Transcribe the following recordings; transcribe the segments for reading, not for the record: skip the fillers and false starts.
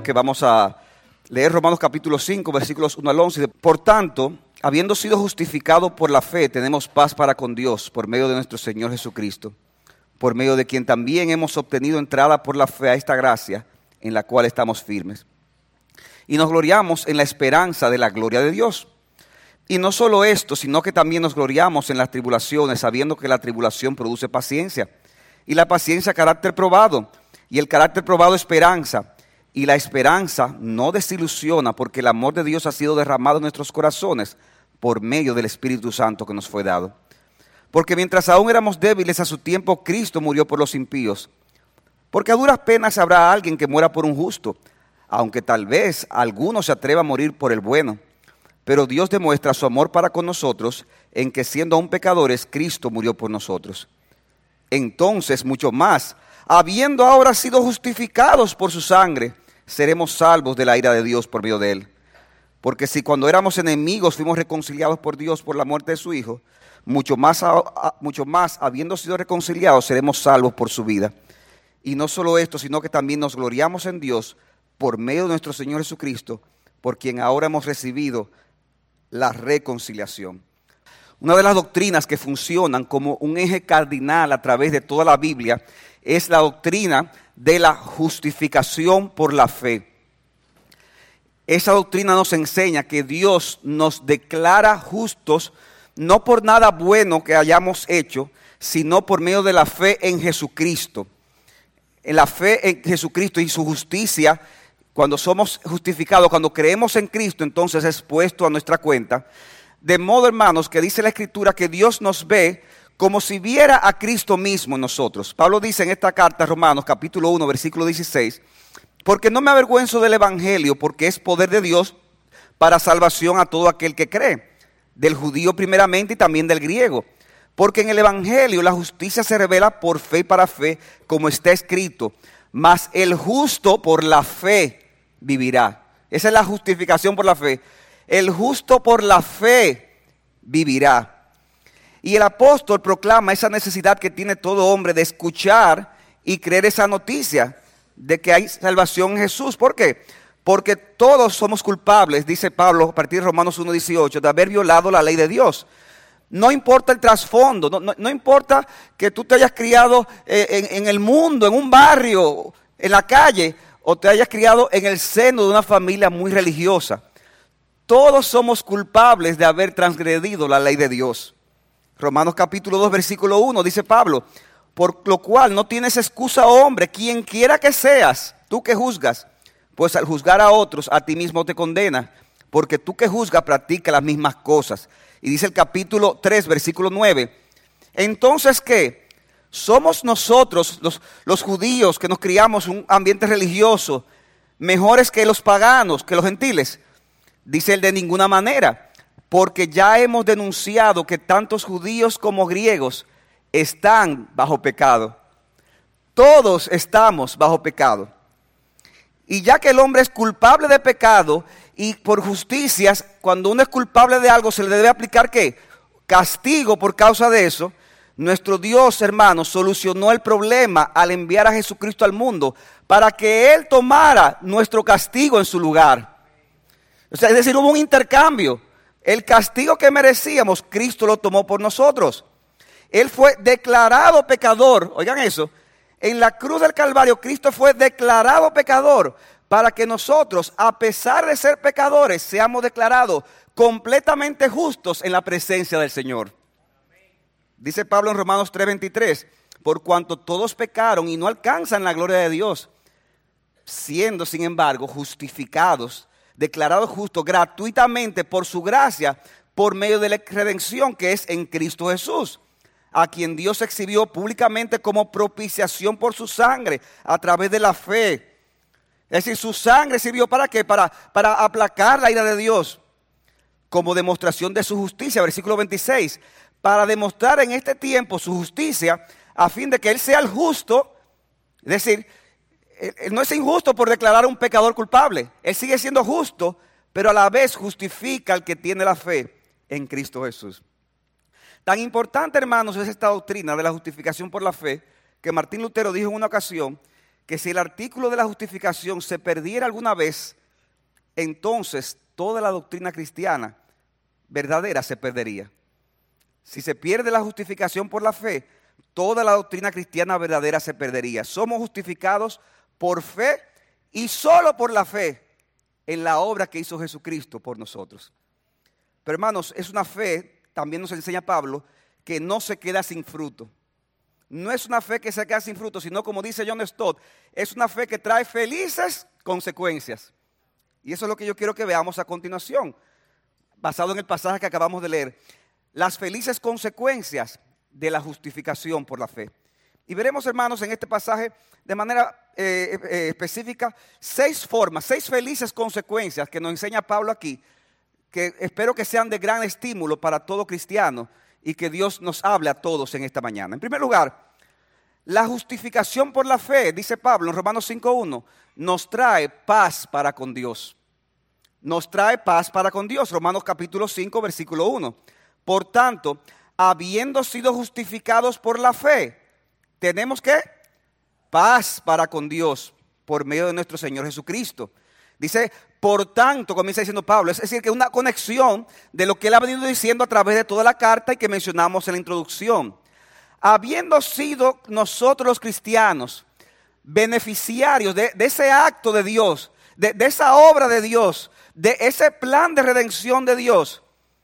que vamos a leer Romanos capítulo 5, versículos 1 al 11. Por tanto, habiendo sido justificados por la fe, tenemos paz para con Dios por medio de nuestro Señor Jesucristo, por medio de quien también hemos obtenido entrada por la fe a esta gracia en la cual estamos firmes. Y nos gloriamos en la esperanza de la gloria de Dios. Y no solo esto, sino que también nos gloriamos en las tribulaciones, sabiendo que la tribulación produce paciencia. Y la paciencia, carácter probado. Y el carácter probado, esperanza. Y la esperanza no desilusiona, porque el amor de Dios ha sido derramado en nuestros corazones por medio del Espíritu Santo que nos fue dado. Porque mientras aún éramos débiles a su tiempo, Cristo murió por los impíos. Porque a duras penas habrá alguien que muera por un justo, aunque tal vez alguno se atreva a morir por el bueno. Pero Dios demuestra su amor para con nosotros en que siendo aún pecadores, Cristo murió por nosotros. Entonces, mucho más, habiendo ahora sido justificados por su sangre, seremos salvos de la ira de Dios por medio de él. Porque si cuando éramos enemigos fuimos reconciliados por Dios por la muerte de su Hijo, mucho más, habiendo sido reconciliados, seremos salvos por su vida. Y no solo esto, sino que también nos gloriamos en Dios por medio de nuestro Señor Jesucristo, por quien ahora hemos recibido la reconciliación. Una de las doctrinas que funcionan como un eje cardinal a través de toda la Biblia es la doctrina de la justificación por la fe. Esa doctrina nos enseña que Dios nos declara justos no por nada bueno que hayamos hecho, sino por medio de la fe en Jesucristo. En la fe en Jesucristo y su justicia, cuando somos justificados, cuando creemos en Cristo, entonces es puesto a nuestra cuenta. De modo, hermanos, que dice la Escritura que Dios nos ve como si viera a Cristo mismo en nosotros. Pablo dice en esta carta, Romanos capítulo 1, versículo 16, porque no me avergüenzo del Evangelio, porque es poder de Dios para salvación a todo aquel que cree, del judío primeramente y también del griego. Porque en el Evangelio la justicia se revela por fe y para fe, como está escrito, mas el justo por la fe vivirá. Esa es la justificación por la fe. El justo por la fe vivirá. Y el apóstol proclama esa necesidad que tiene todo hombre de escuchar y creer esa noticia de que hay salvación en Jesús. ¿Por qué? Porque todos somos culpables, dice Pablo a partir de Romanos 1:18, de haber violado la ley de Dios. No importa el trasfondo, no importa que tú te hayas criado en el mundo, en un barrio, en la calle, o te hayas criado en el seno de una familia muy religiosa. Todos somos culpables de haber transgredido la ley de Dios. Romanos capítulo 2, versículo 1, dice Pablo, por lo cual no tienes excusa, hombre, quien quiera que seas, tú que juzgas, pues al juzgar a otros, a ti mismo te condena, porque tú que juzgas practicas las mismas cosas. Y dice el capítulo 3, versículo 9, entonces, ¿qué? ¿Somos nosotros, los judíos que nos criamos en un ambiente religioso, mejores que los paganos, que los gentiles? Dice él, de ninguna manera, porque ya hemos denunciado que tantos judíos como griegos están bajo pecado. Todos estamos bajo pecado. Y ya que el hombre es culpable de pecado y por justicias, cuando uno es culpable de algo se le debe aplicar ¿qué? Castigo por causa de eso. Nuestro Dios, hermanos, solucionó el problema al enviar a Jesucristo al mundo para que Él tomara nuestro castigo en su lugar. O sea, es decir, hubo un intercambio. El castigo que merecíamos, Cristo lo tomó por nosotros. Él fue declarado pecador. Oigan eso. En la cruz del Calvario, Cristo fue declarado pecador para que nosotros, a pesar de ser pecadores, seamos declarados completamente justos en la presencia del Señor. Dice Pablo en Romanos 3:23, por cuanto todos pecaron y no alcanzan la gloria de Dios, siendo sin embargo justificados, declarados justos gratuitamente por su gracia, por medio de la redención que es en Cristo Jesús, a quien Dios exhibió públicamente como propiciación por su sangre, a través de la fe. Es decir, su sangre sirvió ¿para qué? Para aplacar la ira de Dios, como demostración de su justicia, versículo 26, para demostrar en este tiempo su justicia, a fin de que Él sea el justo. Es decir, Él no es injusto por declarar a un pecador culpable. Él sigue siendo justo, pero a la vez justifica al que tiene la fe en Cristo Jesús. Tan importante, hermanos, es esta doctrina de la justificación por la fe, que Martín Lutero dijo en una ocasión que si el artículo de la justificación se perdiera alguna vez, entonces toda la doctrina cristiana verdadera se perdería. Si se pierde la justificación por la fe, toda la doctrina cristiana verdadera se perdería. Somos justificados por fe y solo por la fe en la obra que hizo Jesucristo por nosotros. Pero hermanos, es una fe, también nos enseña Pablo, que no se queda sin fruto. No es una fe que se queda sin fruto, sino como dice John Stott, es una fe que trae felices consecuencias. Y eso es lo que yo quiero que veamos a continuación, basado en el pasaje que acabamos de leer. Las felices consecuencias de la justificación por la fe. Y veremos, hermanos, en este pasaje de manera específica 6 formas, 6 felices consecuencias que nos enseña Pablo aquí, que espero que sean de gran estímulo para todo cristiano y que Dios nos hable a todos en esta mañana. En primer lugar, la justificación por la fe, dice Pablo en Romanos 5:1, nos trae paz para con Dios. Nos trae paz para con Dios. Romanos capítulo 5, versículo 1. Por tanto, habiendo sido justificados por la fe, tenemos ¿qué? Paz para con Dios por medio de nuestro Señor Jesucristo. Dice, por tanto, comienza diciendo Pablo, es decir, que una conexión de lo que él ha venido diciendo a través de toda la carta y que mencionamos en la introducción. Habiendo sido nosotros los cristianos beneficiarios de ese acto de Dios, de esa obra de Dios, de ese plan de redención de Dios,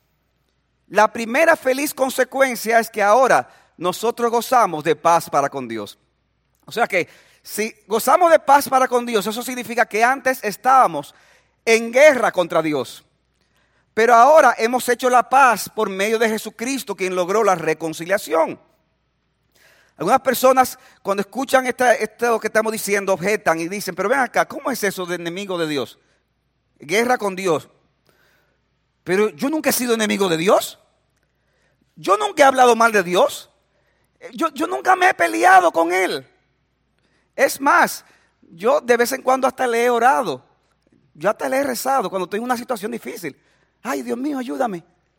la primera feliz consecuencia es que ahora nosotros gozamos de paz para con Dios. O sea que si gozamos de paz para con Dios, eso significa que antes estábamos en guerra contra Dios. Pero ahora hemos hecho la paz por medio de Jesucristo, quien logró la reconciliación. Algunas personas cuando escuchan esto que estamos diciendo objetan y dicen, pero ven acá, ¿cómo es eso de enemigo de Dios? Guerra con Dios. Pero yo nunca he sido enemigo de Dios. Yo nunca he hablado mal de Dios. Yo nunca me he peleado con Él. Es más, yo de vez en cuando hasta le he orado. Yo hasta le he rezado cuando estoy en una situación difícil. Ay, Dios mío, ayúdame.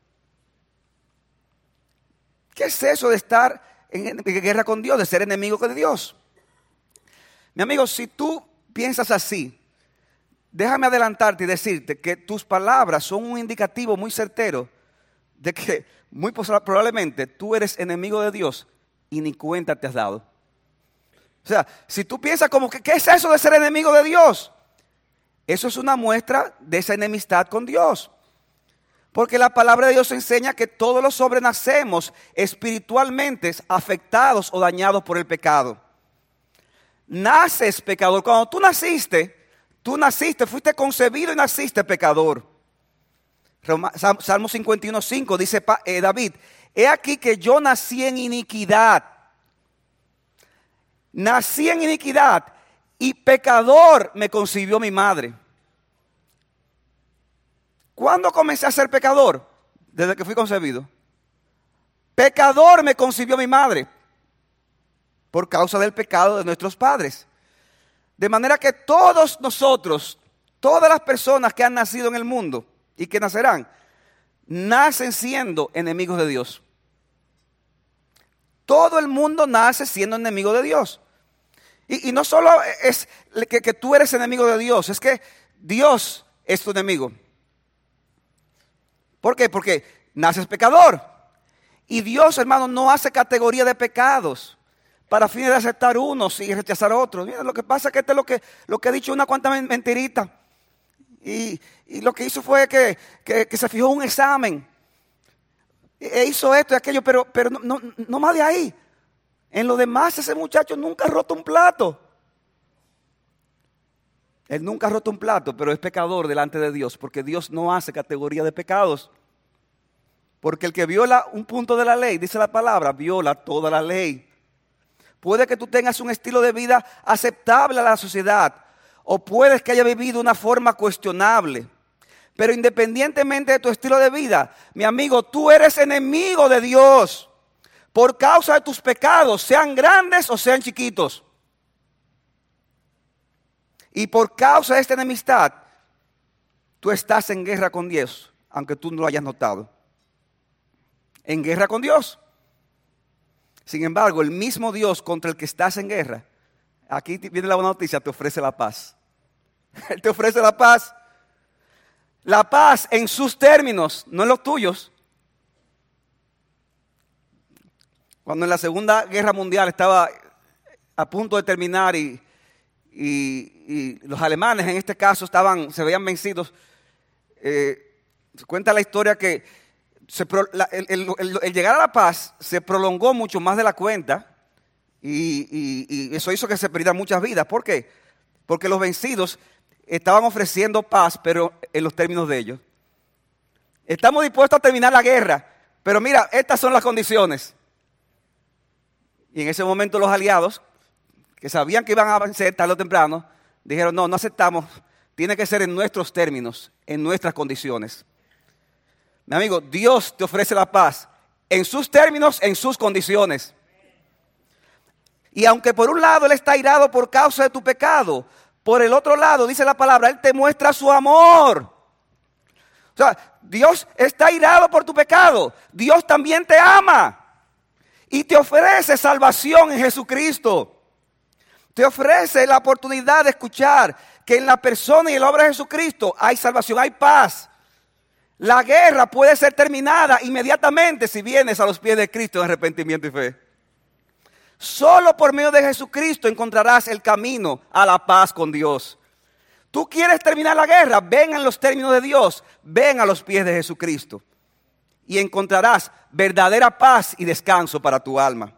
¿Qué es eso de estar en guerra con Dios, de ser enemigo de Dios? Mi amigo, si tú piensas así, déjame adelantarte y decirte que tus palabras son un indicativo muy certero de que muy probablemente tú eres enemigo de Dios y ni cuenta te has dado. O sea, si tú piensas como que, ¿qué es eso de ser enemigo de Dios? Eso es una muestra de esa enemistad con Dios. Porque la palabra de Dios enseña que todos los hombres nacemos espiritualmente afectados o dañados por el pecado. Naces pecador. Cuando tú naciste, fuiste concebido y naciste pecador. Salmo 51:5 dice David, he aquí que yo nací en iniquidad. Nací en iniquidad y pecador me concibió mi madre. ¿Cuándo comencé a ser pecador? Desde que fui concebido. Pecador me concibió mi madre por causa del pecado de nuestros padres. De manera que todos nosotros, todas las personas que han nacido en el mundo y que nacerán, nacen siendo enemigos de Dios. Todo el mundo nace siendo enemigo de Dios. Y no solo es que tú eres enemigo de Dios, es que Dios es tu enemigo. ¿Por qué? Porque naces pecador. Y Dios, hermano, no hace categoría de pecados para fines de aceptar unos y rechazar otros. Mira, lo que pasa es que esto es lo que he dicho una cuanta mentirita. Y lo que hizo fue que se fijó un examen. E hizo esto y aquello, pero no más de ahí. En lo demás, ese muchacho nunca ha roto un plato. Él nunca ha roto un plato, pero es pecador delante de Dios, porque Dios no hace categoría de pecados. Porque el que viola un punto de la ley, dice la palabra, viola toda la ley. Puede que tú tengas un estilo de vida aceptable a la sociedad, o puedes que haya vivido de una forma cuestionable. Pero independientemente de tu estilo de vida, mi amigo, tú eres enemigo de Dios por causa de tus pecados, sean grandes o sean chiquitos. Y por causa de esta enemistad, tú estás en guerra con Dios, aunque tú no lo hayas notado. En guerra con Dios. Sin embargo, el mismo Dios contra el que estás en guerra Aquí viene la buena noticia, te ofrece la paz. Él te ofrece la paz. La paz en sus términos, no en los tuyos. Cuando en la Segunda Guerra Mundial estaba a punto de terminar y los alemanes en este caso se veían vencidos, se cuenta la historia que el llegar a la paz se prolongó mucho más de la cuenta y eso hizo que se perdieran muchas vidas. ¿Por qué? Porque los vencidos estaban ofreciendo paz, pero en los términos de ellos. Estamos dispuestos a terminar la guerra, pero mira, estas son las condiciones. Y en ese momento los aliados, que sabían que iban a vencer tarde o temprano, dijeron, no aceptamos, tiene que ser en nuestros términos, en nuestras condiciones. Mi amigo, Dios te ofrece la paz en sus términos, en sus condiciones. Y aunque por un lado Él está airado por causa de tu pecado, por el otro lado, dice la palabra, Él te muestra su amor. O sea, Dios está airado por tu pecado. Dios también te ama. Y te ofrece salvación en Jesucristo. Te ofrece la oportunidad de escuchar que en la persona y en la obra de Jesucristo hay salvación, hay paz. La guerra puede ser terminada inmediatamente si vienes a los pies de Cristo en arrepentimiento y fe. Solo por medio de Jesucristo encontrarás el camino a la paz con Dios. ¿Tú quieres terminar la guerra? Ven en los términos de Dios. Ven a los pies de Jesucristo. Y encontrarás verdadera paz y descanso para tu alma.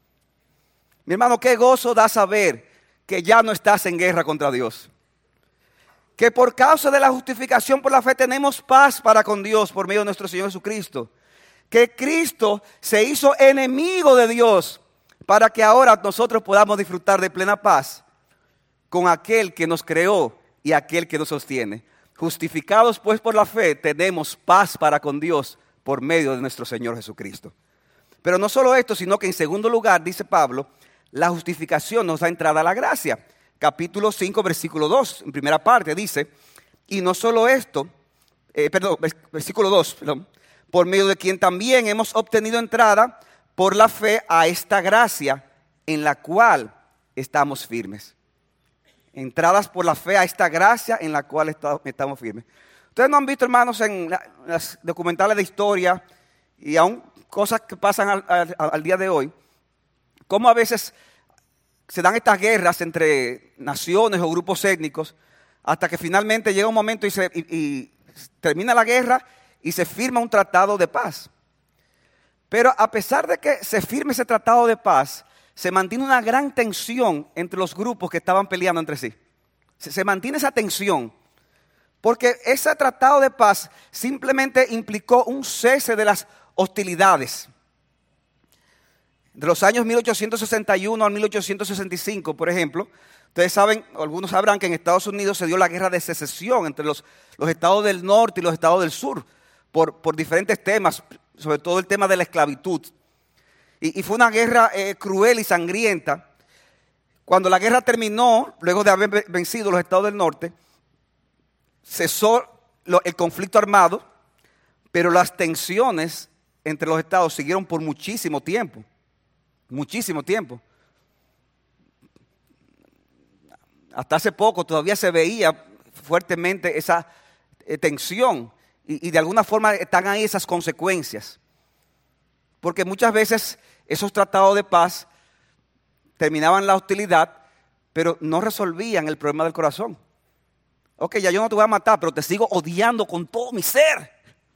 Mi hermano, qué gozo da saber que ya no estás en guerra contra Dios. Que por causa de la justificación por la fe tenemos paz para con Dios por medio de nuestro Señor Jesucristo. Que Cristo se hizo enemigo de Dios para que ahora nosotros podamos disfrutar de plena paz con aquel que nos creó y aquel que nos sostiene. Justificados pues por la fe tenemos paz para con Dios por medio de nuestro Señor Jesucristo. Pero no solo esto, sino que en segundo lugar, dice Pablo, la justificación nos da entrada a la gracia. Capítulo 5, versículo 2, en primera parte dice, y no solo esto, versículo 2, por medio de quien también hemos obtenido entrada por la fe a esta gracia en la cual estamos firmes. Entradas por la fe a esta gracia en la cual estamos firmes. Ustedes no han visto, hermanos, en las documentales de historia y aún cosas que pasan al día de hoy, cómo a veces se dan estas guerras entre naciones o grupos étnicos hasta que finalmente llega un momento y termina la guerra y se firma un tratado de paz. Pero a pesar de que se firme ese tratado de paz, se mantiene una gran tensión entre los grupos que estaban peleando entre sí. Se mantiene esa tensión. Porque ese tratado de paz simplemente implicó un cese de las hostilidades. De los años 1861 al 1865, por ejemplo, ustedes saben, algunos sabrán que en Estados Unidos se dio la guerra de secesión entre los estados del norte y los estados del sur, por diferentes temas, sobre todo el tema de la esclavitud. Y fue una guerra cruel y sangrienta. Cuando la guerra terminó, luego de haber vencido los estados del norte, cesó el conflicto armado, pero las tensiones entre los estados siguieron por muchísimo tiempo. Muchísimo tiempo. Hasta hace poco todavía se veía fuertemente esa tensión y de alguna forma están ahí esas consecuencias. Porque muchas veces esos tratados de paz terminaban la hostilidad, pero no resolvían el problema del corazón. Ok, ya yo no te voy a matar, pero te sigo odiando con todo mi ser.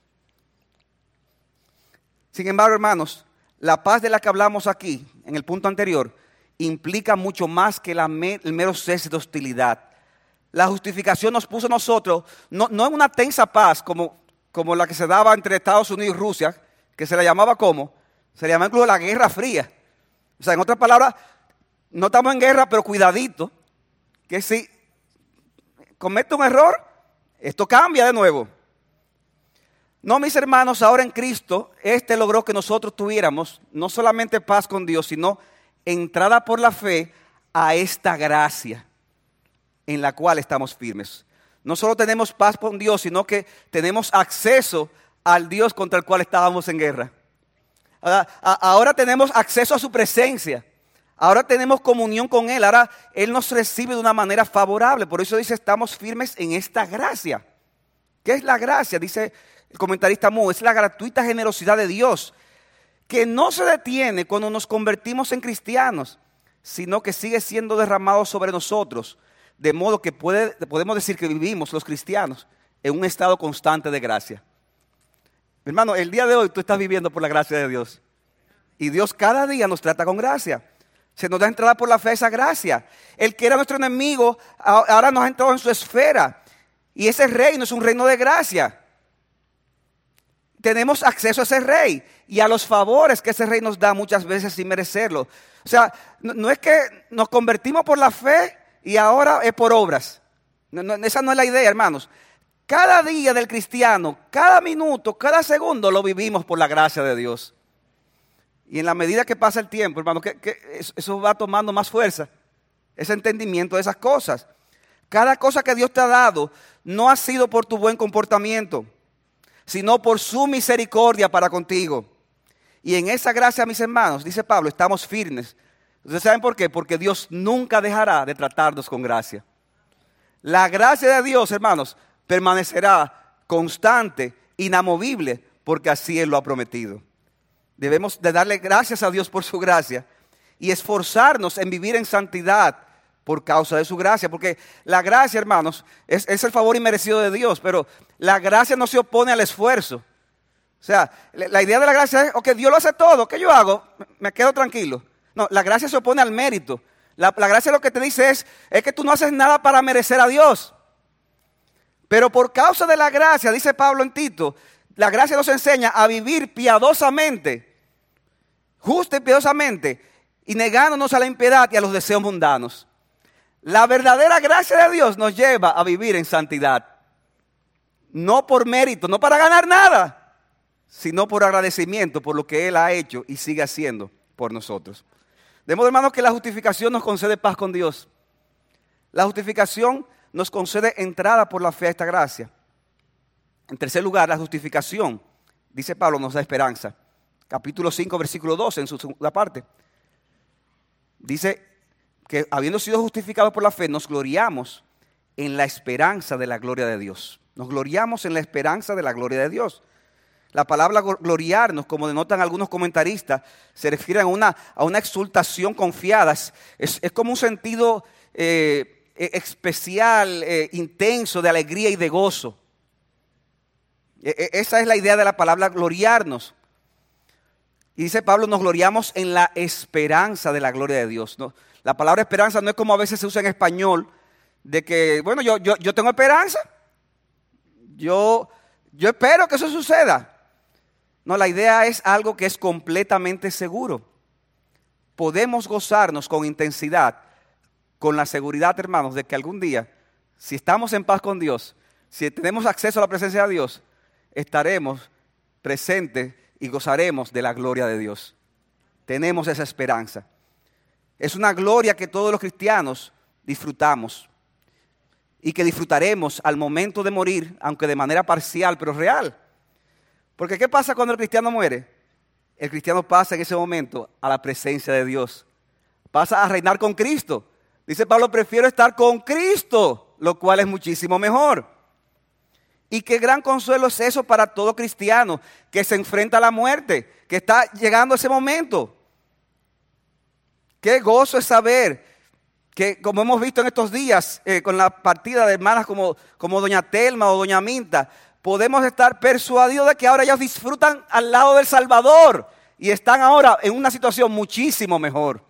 Sin embargo, hermanos, la paz de la que hablamos aquí, en el punto anterior, implica mucho más que el mero cese de hostilidad. La justificación nos puso a nosotros, no en una tensa paz como la que se daba entre Estados Unidos y Rusia, que se le llamaba ¿cómo? Se le llamaba incluso la Guerra Fría. O sea, en otras palabras, no estamos en guerra, pero cuidadito, que si comete un error, esto cambia de nuevo. No, mis hermanos, ahora en Cristo, logró que nosotros tuviéramos no solamente paz con Dios, sino entrada por la fe a esta gracia en la cual estamos firmes. No solo tenemos paz con Dios, sino que tenemos acceso al Dios contra el cual estábamos en guerra. Ahora tenemos acceso a su presencia. Ahora tenemos comunión con Él. Ahora Él nos recibe de una manera favorable. Por eso dice, estamos firmes en esta gracia. ¿Qué es la gracia? Dice el comentarista Moore, es la gratuita generosidad de Dios, que no se detiene cuando nos convertimos en cristianos, sino que sigue siendo derramado sobre nosotros. De modo que podemos decir que vivimos los cristianos en un estado constante de gracia. Hermano, el día de hoy tú estás viviendo por la gracia de Dios. Y Dios cada día nos trata con gracia. Se nos da entrada por la fe esa gracia. El que era nuestro enemigo ahora nos ha entrado en su esfera. Y ese reino es un reino de gracia. Tenemos acceso a ese rey y a los favores que ese rey nos da muchas veces sin merecerlo. O sea, no es que nos convertimos por la fe y ahora es por obras. Esa no es la idea, hermanos. Cada día del cristiano, cada minuto, cada segundo lo vivimos por la gracia de Dios. Y en la medida que pasa el tiempo, hermano, que eso va tomando más fuerza. Ese entendimiento de esas cosas. Cada cosa que Dios te ha dado no ha sido por tu buen comportamiento, sino por su misericordia para contigo. Y en esa gracia, mis hermanos, dice Pablo, estamos firmes. ¿Ustedes saben por qué? Porque Dios nunca dejará de tratarnos con gracia. La gracia de Dios, hermanos, permanecerá constante, inamovible, porque así Él lo ha prometido. Debemos de darle gracias a Dios por su gracia y esforzarnos en vivir en santidad por causa de su gracia. Porque la gracia, hermanos, es el favor inmerecido de Dios, pero la gracia no se opone al esfuerzo. O sea, la idea de la gracia es, ok, Dios lo hace todo, ¿qué yo hago? Me quedo tranquilo. No, la gracia se opone al mérito. La gracia lo que te dice es que tú no haces nada para merecer a Dios. Pero por causa de la gracia, dice Pablo en Tito, la gracia nos enseña a vivir piadosamente, justa y piadosamente, y negándonos a la impiedad y a los deseos mundanos. La verdadera gracia de Dios nos lleva a vivir en santidad. No por mérito, no para ganar nada, sino por agradecimiento por lo que Él ha hecho y sigue haciendo por nosotros. De modo, hermanos, que la justificación nos concede paz con Dios. La justificación nos concede entrada por la fe a esta gracia. En tercer lugar, la justificación, dice Pablo, nos da esperanza. Capítulo 5, versículo 12, en su segunda parte. Dice que habiendo sido justificados por la fe, nos gloriamos en la esperanza de la gloria de Dios. Nos gloriamos en la esperanza de la gloria de Dios. La palabra gloriarnos, como denotan algunos comentaristas, se refiere a una exultación confiada. Es como un sentido especial, intenso, de alegría y de gozo. Esa es la idea de la palabra gloriarnos. Y dice Pablo, nos gloriamos en la esperanza de la gloria de Dios, ¿no? La palabra esperanza no es como a veces se usa en español, de que, bueno, yo tengo esperanza. Yo espero que eso suceda. No, la idea es algo que es completamente seguro. Podemos gozarnos con intensidad, con la seguridad, hermanos, de que algún día, si estamos en paz con Dios, si tenemos acceso a la presencia de Dios, estaremos presentes y gozaremos de la gloria de Dios. Tenemos esa esperanza. Es una gloria que todos los cristianos disfrutamos y que disfrutaremos al momento de morir, aunque de manera parcial, pero real. Porque ¿qué pasa cuando el cristiano muere? El cristiano pasa en ese momento a la presencia de Dios. Pasa a reinar con Cristo. Dice Pablo, prefiero estar con Cristo, lo cual es muchísimo mejor. Y qué gran consuelo es eso para todo cristiano que se enfrenta a la muerte, que está llegando ese momento. Qué gozo es saber que, como hemos visto en estos días, con la partida de hermanas como doña Telma o doña Minta, podemos estar persuadidos de que ahora ellos disfrutan al lado del Salvador y están ahora en una situación muchísimo mejor.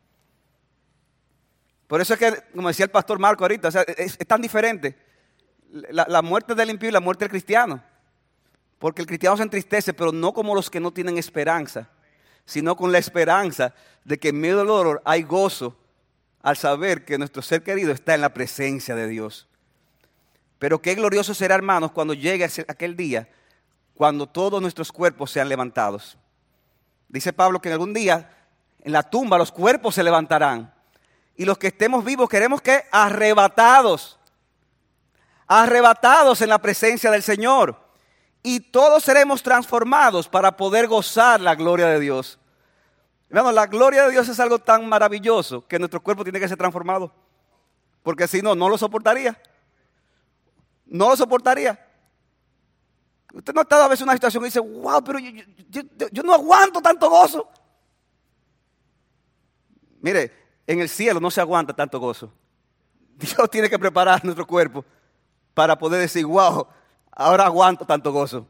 Por eso es que, como decía el pastor Marco ahorita, o sea, es tan diferente la muerte del impío y la muerte del cristiano. Porque el cristiano se entristece, pero no como los que no tienen esperanza, sino con la esperanza de que en medio del dolor hay gozo al saber que nuestro ser querido está en la presencia de Dios. Pero qué glorioso será, hermanos, cuando llegue aquel día, cuando todos nuestros cuerpos sean levantados. Dice Pablo que en algún día en la tumba los cuerpos se levantarán. Y los que estemos vivos queremos que arrebatados en la presencia del Señor. Y todos seremos transformados para poder gozar la gloria de Dios. Hermano, la gloria de Dios es algo tan maravilloso que nuestro cuerpo tiene que ser transformado. Porque si no, no lo soportaría. No lo soportaría. Usted no ha estado a veces en una situación y dice, wow, pero yo no aguanto tanto gozo. Mire, en el cielo no se aguanta tanto gozo. Dios tiene que preparar nuestro cuerpo para poder decir, wow, ahora aguanto tanto gozo.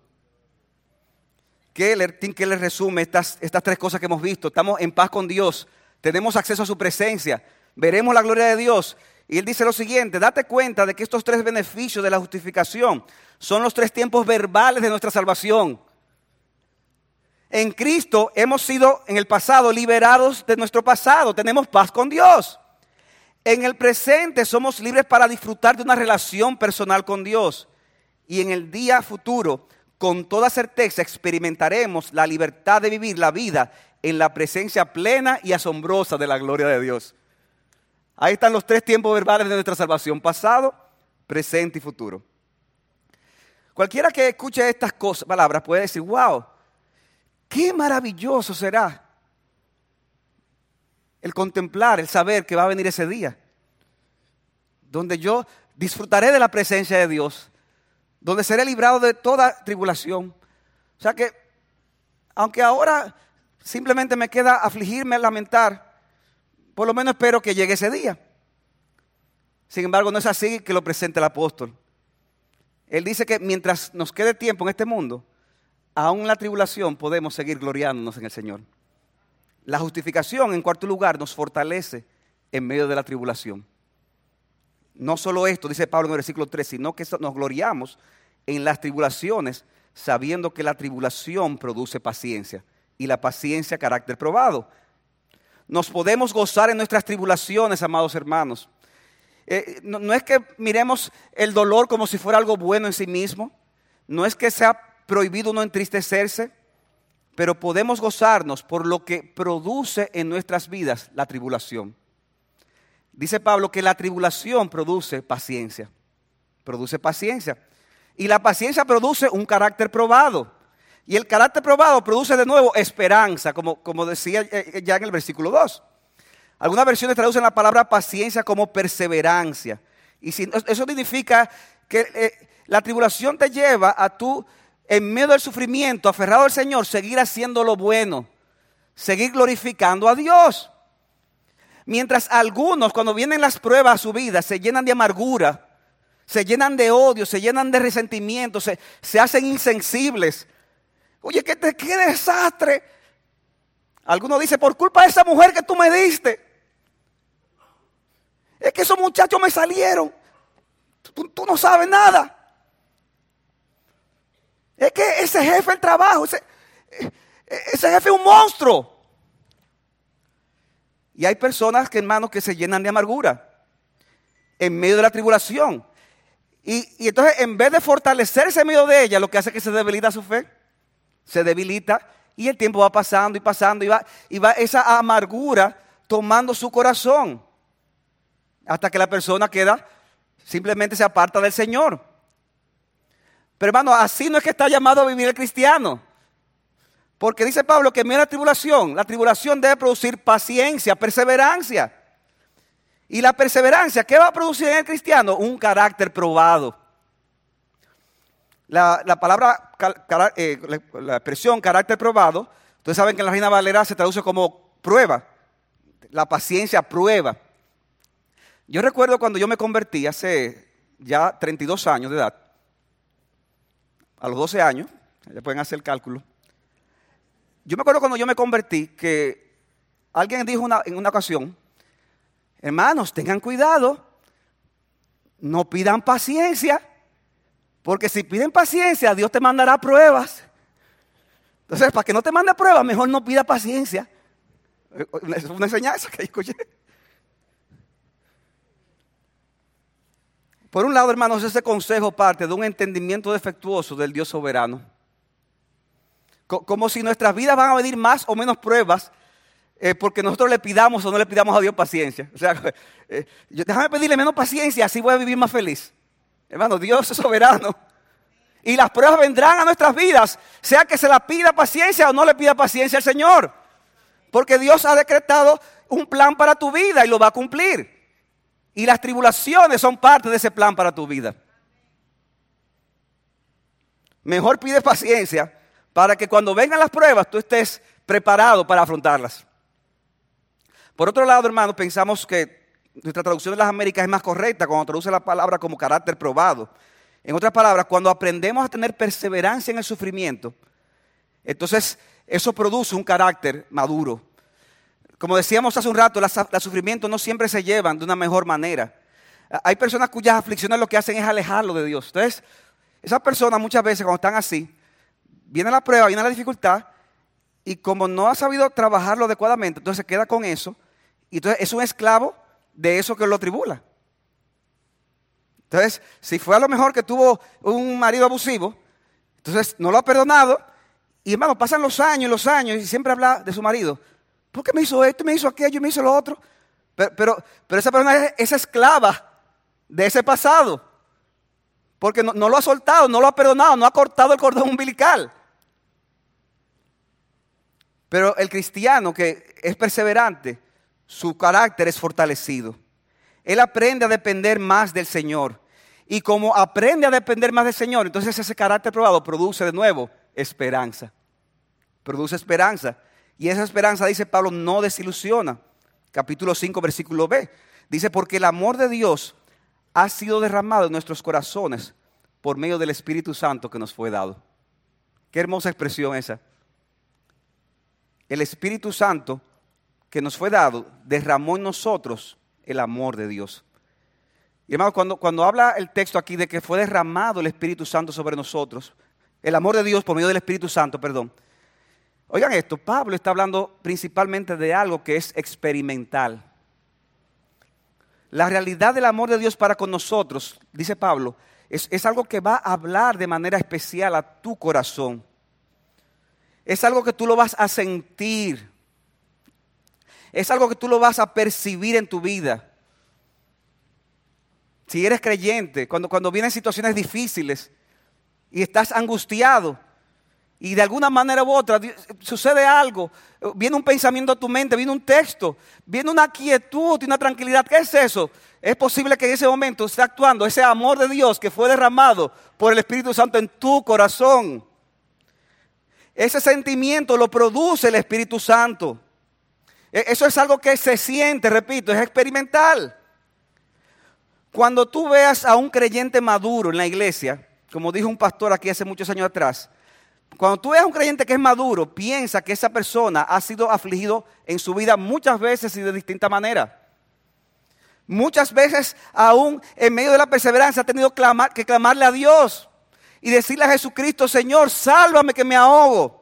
Tim Keller resume estas tres cosas que hemos visto. Estamos en paz con Dios, tenemos acceso a su presencia, veremos la gloria de Dios. Y él dice lo siguiente: date cuenta de que estos tres beneficios de la justificación son los tres tiempos verbales de nuestra salvación. En Cristo hemos sido en el pasado liberados de nuestro pasado, tenemos paz con Dios. En el presente somos libres para disfrutar de una relación personal con Dios. Y en el día futuro, con toda certeza, experimentaremos la libertad de vivir la vida en la presencia plena y asombrosa de la gloria de Dios. Ahí están los tres tiempos verbales de nuestra salvación: pasado, presente y futuro. Cualquiera que escuche estas palabras puede decir, wow, qué maravilloso será el contemplar, el saber que va a venir ese día, donde yo disfrutaré de la presencia de Dios, donde seré librado de toda tribulación. O sea que, aunque ahora simplemente me queda afligirme, lamentar, por lo menos espero que llegue ese día. Sin embargo, no es así que lo presenta el apóstol. Él dice que mientras nos quede tiempo en este mundo, aún en la tribulación podemos seguir gloriándonos en el Señor. La justificación, en cuarto lugar, nos fortalece en medio de la tribulación. No solo esto, dice Pablo en el versículo 3, sino que nos gloriamos en las tribulaciones, sabiendo que la tribulación produce paciencia y la paciencia carácter probado. Nos podemos gozar en nuestras tribulaciones, amados hermanos. No es que miremos el dolor como si fuera algo bueno en sí mismo. No es que sea prohibido no entristecerse, pero podemos gozarnos por lo que produce en nuestras vidas la tribulación. Dice Pablo que la tribulación produce paciencia. Produce paciencia. Y la paciencia produce un carácter probado. Y el carácter probado produce de nuevo esperanza, como decía ya en el versículo 2. Algunas versiones traducen la palabra paciencia como perseverancia. Y eso significa que la tribulación te lleva a tú, en medio del sufrimiento, aferrado al Señor, seguir haciendo lo bueno, seguir glorificando a Dios. Mientras algunos, cuando vienen las pruebas a su vida, se llenan de amargura, se llenan de odio, se llenan de resentimiento, se hacen insensibles. Oye, qué desastre. Algunos dicen, por culpa de esa mujer que tú me diste. Es que esos muchachos me salieron. Tú no sabes nada. Es que ese jefe del trabajo, ese jefe es un monstruo. Y hay personas, hermanos, que se llenan de amargura en medio de la tribulación. Y entonces, en vez de fortalecerse en medio de ella, lo que hace es que se debilita su fe. Se debilita y el tiempo va pasando y pasando y va esa amargura tomando su corazón hasta que la persona simplemente se aparta del Señor. Pero hermano, así no es que está llamado a vivir el cristiano. Porque dice Pablo que en medio de la tribulación debe producir paciencia, perseverancia. Y la perseverancia, ¿qué va a producir en el cristiano? Un carácter probado. La palabra, la expresión carácter probado, ustedes saben que en la Reina Valera se traduce como prueba. La paciencia prueba. Yo recuerdo cuando yo me convertí hace ya 32 años de edad. A los 12 años, ya pueden hacer el cálculo. Yo me acuerdo cuando yo me convertí que alguien dijo en una ocasión, hermanos, tengan cuidado, no pidan paciencia, porque si piden paciencia, Dios te mandará pruebas. Entonces, para que no te mande pruebas, mejor no pida paciencia. Es una enseñanza que escuché. Por un lado, hermanos, ese consejo parte de un entendimiento defectuoso del Dios soberano. Como si nuestras vidas van a venir más o menos pruebas porque nosotros le pidamos o no le pidamos a Dios paciencia. O sea, déjame pedirle menos paciencia, así voy a vivir más feliz. Hermano, Dios es soberano. Y las pruebas vendrán a nuestras vidas, sea que se la pida paciencia o no le pida paciencia al Señor. Porque Dios ha decretado un plan para tu vida y lo va a cumplir. Y las tribulaciones son parte de ese plan para tu vida. Mejor pide paciencia para que cuando vengan las pruebas tú estés preparado para afrontarlas. Por otro lado, hermanos, pensamos que nuestra traducción de las Américas es más correcta cuando traduce la palabra como carácter probado. En otras palabras, cuando aprendemos a tener perseverancia en el sufrimiento, entonces eso produce un carácter maduro. Como decíamos hace un rato, los sufrimientos no siempre se llevan de una mejor manera. Hay personas cuyas aflicciones lo que hacen es alejarlo de Dios. Entonces, esas personas muchas veces cuando están así, viene la prueba, viene la dificultad, y como no ha sabido trabajarlo adecuadamente, entonces se queda con eso, y entonces es un esclavo de eso que lo tribula. Entonces, si fue a lo mejor que tuvo un marido abusivo, entonces no lo ha perdonado, y hermano, pasan los años y siempre habla de su marido. ¿Por qué me hizo esto, me hizo aquello, me hizo lo otro? Pero esa persona es esclava de ese pasado. Porque no lo ha soltado, no lo ha perdonado, no ha cortado el cordón umbilical. Pero el cristiano que es perseverante, su carácter es fortalecido. Él aprende a depender más del Señor. Y como aprende a depender más del Señor, entonces ese carácter probado produce de nuevo esperanza. Produce esperanza. Y esa esperanza, dice Pablo, no desilusiona. Capítulo 5, versículo B. Dice, porque el amor de Dios ha sido derramado en nuestros corazones por medio del Espíritu Santo que nos fue dado. Qué hermosa expresión esa. El Espíritu Santo que nos fue dado derramó en nosotros el amor de Dios. Y hermano, cuando habla el texto aquí de que fue derramado el Espíritu Santo sobre nosotros, el amor de Dios por medio del Espíritu Santo, perdón. Oigan esto, Pablo está hablando principalmente de algo que es experimental. La realidad del amor de Dios para con nosotros, dice Pablo, es algo que va a hablar de manera especial a tu corazón. Es algo que tú lo vas a sentir. Es algo que tú lo vas a percibir en tu vida. Si eres creyente, cuando vienen situaciones difíciles y estás angustiado y de alguna manera u otra sucede algo, viene un pensamiento a tu mente, viene un texto, viene una quietud y una tranquilidad. ¿Qué es eso? Es posible que en ese momento esté actuando ese amor de Dios que fue derramado por el Espíritu Santo en tu corazón. Ese sentimiento lo produce el Espíritu Santo. Eso es algo que se siente, repito, es experimental. Cuando tú veas a un creyente maduro en la iglesia, como dijo un pastor aquí hace muchos años atrás, cuando tú veas a un creyente que es maduro, piensa que esa persona ha sido afligido en su vida muchas veces y de distinta manera. Muchas veces, aún en medio de la perseverancia, ha tenido que clamarle a Dios y decirle a Jesucristo, Señor, sálvame que me ahogo.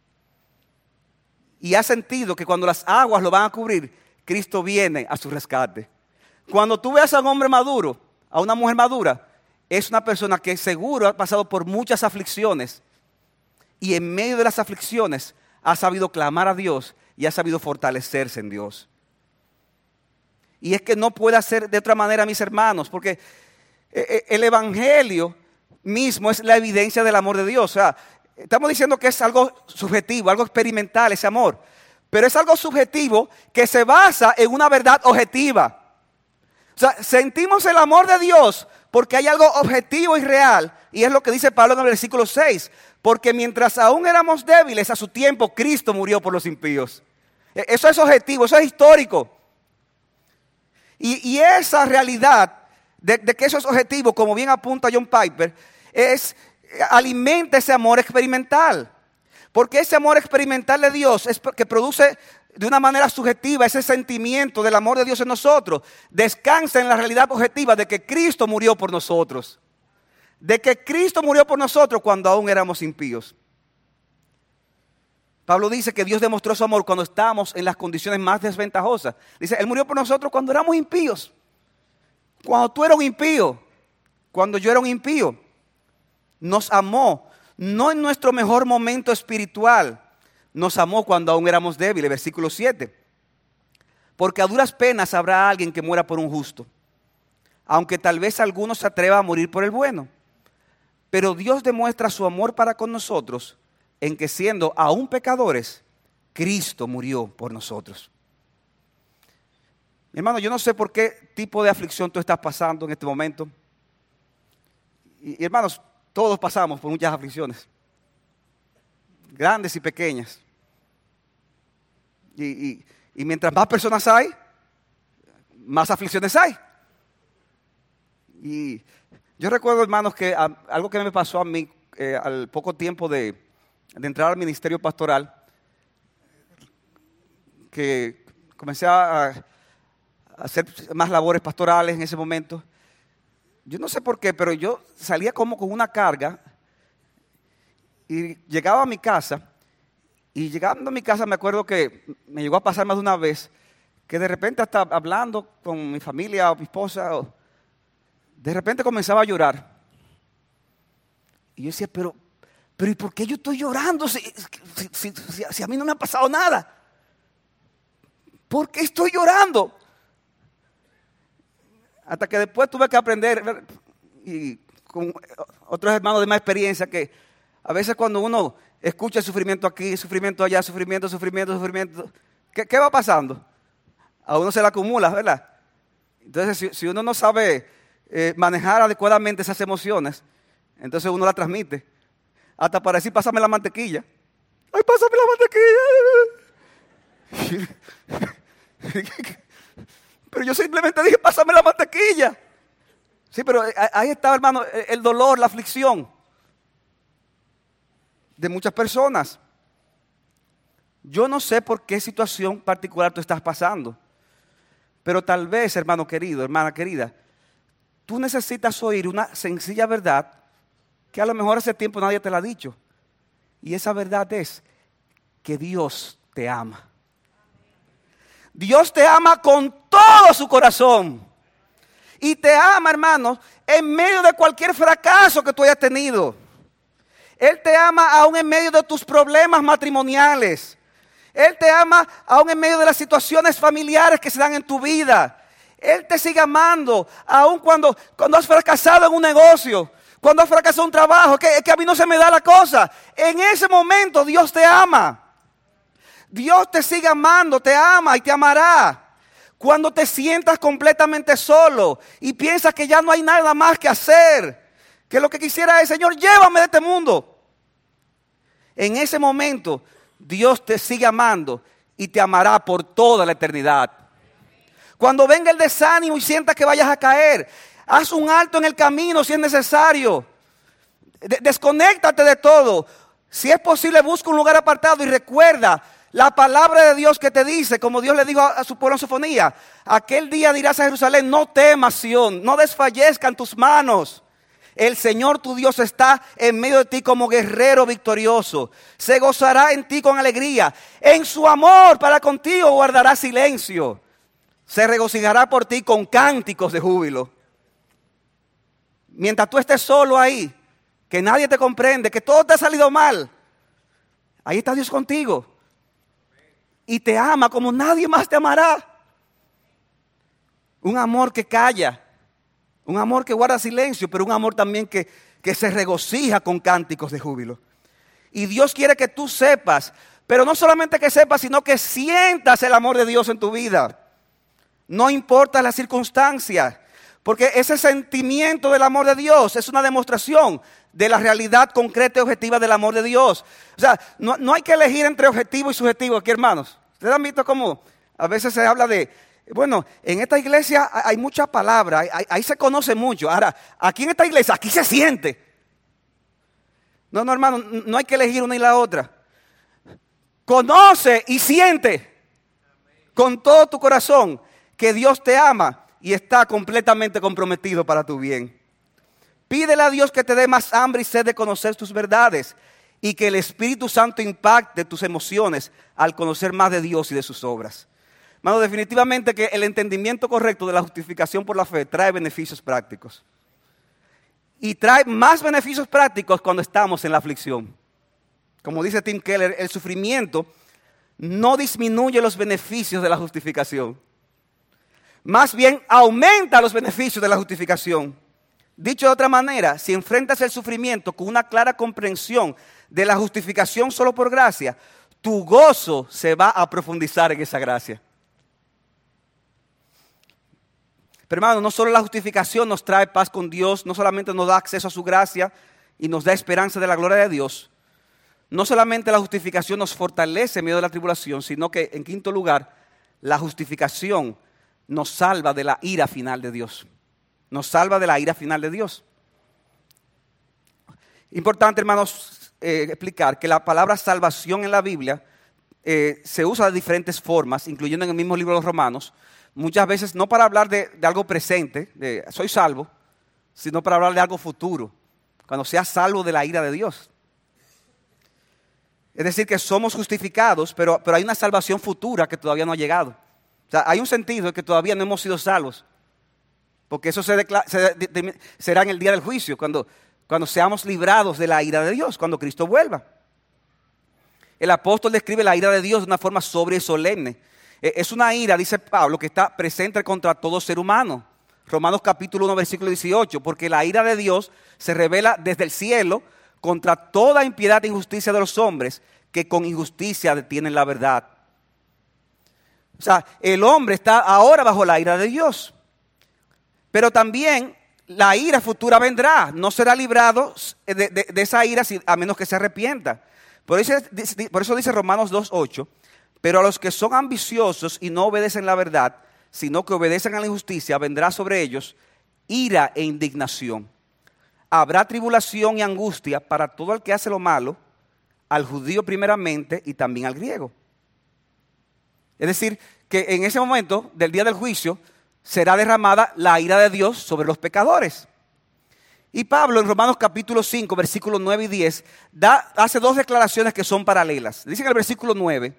Y ha sentido que cuando las aguas lo van a cubrir, Cristo viene a su rescate. Cuando tú veas a un hombre maduro, a una mujer madura, es una persona que seguro ha pasado por muchas aflicciones y en medio de las aflicciones ha sabido clamar a Dios y ha sabido fortalecerse en Dios. Y es que no puede ser de otra manera, mis hermanos, porque el Evangelio mismo es la evidencia del amor de Dios. O sea, estamos diciendo que es algo subjetivo, algo experimental ese amor, pero es algo subjetivo que se basa en una verdad objetiva. O sea, sentimos el amor de Dios porque hay algo objetivo y real, y es lo que dice Pablo en el versículo 6, porque mientras aún éramos débiles, a su tiempo Cristo murió por los impíos. Eso es objetivo, eso es histórico. Y esa realidad de que eso es objetivo, como bien apunta John Piper, alimenta ese amor experimental. Porque ese amor experimental de Dios es que produce de una manera subjetiva ese sentimiento del amor de Dios en nosotros. Descansa en la realidad objetiva de que Cristo murió por nosotros. De que Cristo murió por nosotros cuando aún éramos impíos. Pablo dice que Dios demostró su amor cuando estábamos en las condiciones más desventajosas. Dice, Él murió por nosotros cuando éramos impíos. Cuando tú eras un impío, cuando yo era un impío, nos amó, no en nuestro mejor momento espiritual, nos amó cuando aún éramos débiles, versículo 7. Porque a duras penas habrá alguien que muera por un justo, aunque tal vez alguno se atreva a morir por el bueno. Pero Dios demuestra su amor para con nosotros en que siendo aún pecadores, Cristo murió por nosotros. Mi hermano, yo no sé por qué tipo de aflicción tú estás pasando en este momento. Y hermanos, todos pasamos por muchas aflicciones, grandes y pequeñas. Y mientras más personas hay, más aflicciones hay. Y yo recuerdo, hermanos, que algo que me pasó a mí al poco tiempo de entrar al ministerio pastoral, que comencé a hacer más labores pastorales en ese momento. Yo no sé por qué, pero yo salía como con una carga y llegaba a mi casa. Y llegando a mi casa me acuerdo que me llegó a pasar más de una vez que de repente hasta hablando con mi familia o mi esposa, de repente comenzaba a llorar. Y yo decía, pero ¿y por qué yo estoy llorando si a mí no me ha pasado nada? ¿Por qué estoy llorando? Hasta que después tuve que aprender, y con otros hermanos de más experiencia, que a veces cuando uno escucha el sufrimiento aquí, sufrimiento allá, sufrimiento, ¿qué va pasando? A uno se le acumula, ¿verdad? Entonces, si uno no sabe manejar adecuadamente esas emociones, entonces uno la transmite. Hasta para decir, pásame la mantequilla. ¡Ay, pásame la mantequilla! Pero yo simplemente dije, pásame la mantequilla. Sí, pero ahí está, hermano, el dolor, la aflicción de muchas personas. Yo no sé por qué situación particular tú estás pasando, pero tal vez, hermano querido, hermana querida, tú necesitas oír una sencilla verdad que a lo mejor hace tiempo nadie te la ha dicho. Y esa verdad es que Dios te ama. Dios te ama con todo su corazón. Y te ama, hermano, en medio de cualquier fracaso que tú hayas tenido. Él te ama aún en medio de tus problemas matrimoniales. Él te ama aún en medio de las situaciones familiares que se dan en tu vida. Él te sigue amando aún cuando has fracasado en un negocio, cuando has fracasado en un trabajo, que a mí no se me da la cosa. En ese momento Dios te ama. Dios te sigue amando, te ama y te amará. Cuando te sientas completamente solo y piensas que ya no hay nada más que hacer, que lo que quisiera es, Señor, llévame de este mundo. En ese momento, Dios te sigue amando y te amará por toda la eternidad. Cuando venga el desánimo y sientas que vayas a caer, haz un alto en el camino si es necesario. Desconéctate de todo. Si es posible, busca un lugar apartado y recuerda la palabra de Dios que te dice, como Dios le dijo a su pueblo en Sofonía, aquel día dirás a Jerusalén, no temas, Sión, no desfallezcan tus manos. El Señor tu Dios está en medio de ti como guerrero victorioso. Se gozará en ti con alegría. En su amor para contigo guardará silencio. Se regocijará por ti con cánticos de júbilo. Mientras tú estés solo ahí, que nadie te comprende, que todo te ha salido mal, ahí está Dios contigo. Y te ama como nadie más te amará. Un amor que calla. Un amor que guarda silencio, pero un amor también que se regocija con cánticos de júbilo. Y Dios quiere que tú sepas, pero no solamente que sepas, sino que sientas el amor de Dios en tu vida. No importa las circunstancias, porque ese sentimiento del amor de Dios es una demostración de la realidad concreta y objetiva del amor de Dios. O sea, no hay que elegir entre objetivo y subjetivo aquí, hermanos. ¿Ustedes han visto cómo a veces se habla de, bueno, en esta iglesia hay mucha palabra, ahí se conoce mucho. Ahora, aquí en esta iglesia, aquí se siente. No, hermano, no hay que elegir una y la otra. Conoce y siente con todo tu corazón que Dios te ama y está completamente comprometido para tu bien. Pídele a Dios que te dé más hambre y sed de conocer tus verdades y que el Espíritu Santo impacte tus emociones al conocer más de Dios y de sus obras. Hermano, definitivamente que el entendimiento correcto de la justificación por la fe trae beneficios prácticos. Y trae más beneficios prácticos cuando estamos en la aflicción. Como dice Tim Keller, el sufrimiento no disminuye los beneficios de la justificación. Más bien aumenta los beneficios de la justificación. Dicho de otra manera, si enfrentas el sufrimiento con una clara comprensión de la justificación solo por gracia, tu gozo se va a profundizar en esa gracia. Pero hermano, no solo la justificación nos trae paz con Dios, no solamente nos da acceso a su gracia y nos da esperanza de la gloria de Dios. No solamente la justificación nos fortalece en medio de la tribulación, sino que en quinto lugar, la justificación nos salva de la ira final de Dios. Nos salva de la ira final de Dios. Importante, hermanos, explicar que la palabra salvación en la Biblia se usa de diferentes formas, incluyendo en el mismo libro de los Romanos. Muchas veces no para hablar de algo presente, de soy salvo, sino para hablar de algo futuro, cuando seas salvo de la ira de Dios. Es decir, que somos justificados, pero hay una salvación futura que todavía no ha llegado. O sea, hay un sentido de que todavía no hemos sido salvos, porque eso será en el día del juicio, cuando seamos librados de la ira de Dios, cuando Cristo vuelva. El apóstol describe la ira de Dios de una forma sobria y solemne. Es una ira, dice Pablo, que está presente contra todo ser humano. Romanos capítulo 1, versículo 18, porque la ira de Dios se revela desde el cielo contra toda impiedad e injusticia de los hombres que con injusticia detienen la verdad. O sea, el hombre está ahora bajo la ira de Dios. Pero también la ira futura vendrá. No será librado de esa ira a menos que se arrepienta. Por eso dice Romanos 2:8. Pero a los que son ambiciosos y no obedecen la verdad, sino que obedecen a la injusticia, vendrá sobre ellos ira e indignación. Habrá tribulación y angustia para todo el que hace lo malo, al judío primeramente y también al griego. Es decir, que en ese momento del día del juicio será derramada la ira de Dios sobre los pecadores. Y Pablo en Romanos capítulo 5, versículos 9 y 10, hace dos declaraciones que son paralelas. Dice en el versículo 9,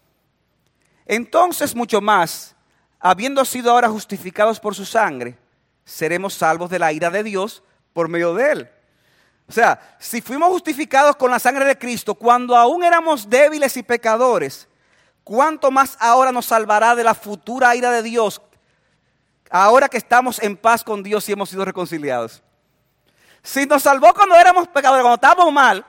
entonces mucho más, habiendo sido ahora justificados por su sangre, seremos salvos de la ira de Dios por medio de él. O sea, si fuimos justificados con la sangre de Cristo cuando aún éramos débiles y pecadores, ¿cuánto más ahora nos salvará de la futura ira de Dios, ahora que estamos en paz con Dios y hemos sido reconciliados? Si nos salvó cuando éramos pecadores, cuando estábamos mal,